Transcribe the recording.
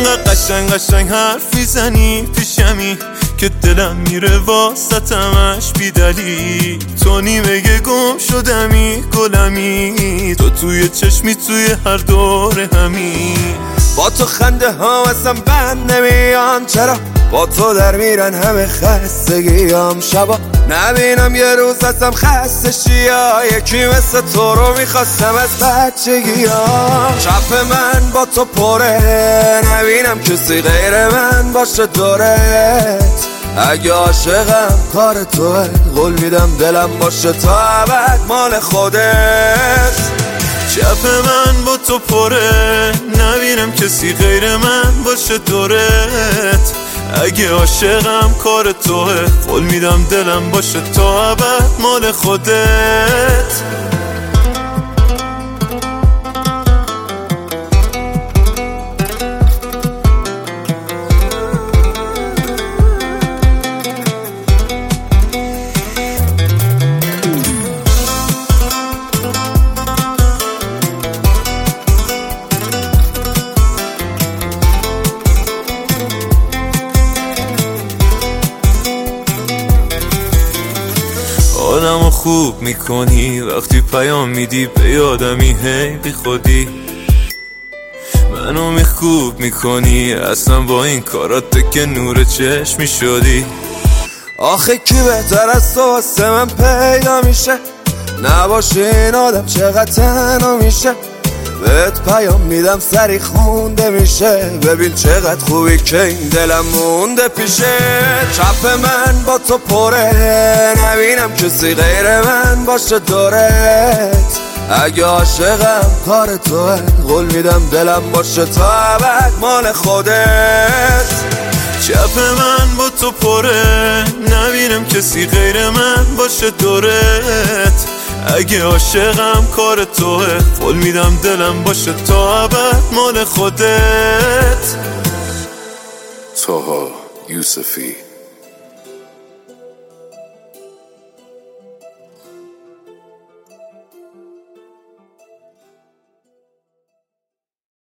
انقدر قشنگ حرفی زنی پیشمی که دلم میره واسطمش بی دلیل. تو نیمه گم شدمی گلمی، تو توی چشمی توی هر دور همی. با تو خنده ها ازم بند نمیان، چرا با تو در میرن همه خستگیام. شبا نبینم یه روز ازم خسته شیا، یکی مثل تو رو میخواستم از بچگیام. چپ من با تو پره، نبینم کسی غیر من باشه دورت. اگه عاشقم کار توه، قول میدم دلم باشه تا ابد مال خودت. چپ من با تو پره، نبینم کسی غیر من باشه دورت. اگه عاشقم کار توه، قول میدم دلم باشه تا ابد مال خودت. حالمو خوب میکنی وقتی پیام میدی به یادمی، هی بی خودی منو خوب میکنی. اصلا با این کارات که نور چشمی شدی. آخه کی بهتر از تو واسه من پیدا میشه، نباشه این آدم چقدر تنها میشه. بهت پیام میدم سری خونده میشه، ببین چقدر خوبی که این دلم مونده پیشه. چپ من با تو پره، نبینم کسی غیر من باشه دورت. اگه عاشقم کار توه، قول میدم دلم باشه تا ابد مال خودت. چپ من با تو پره، نبینم کسی غیر من باشه دورت. اگه عاشقم کار توه، قول میدم دلم باشه تا ابد مال خودت. طه یوسفی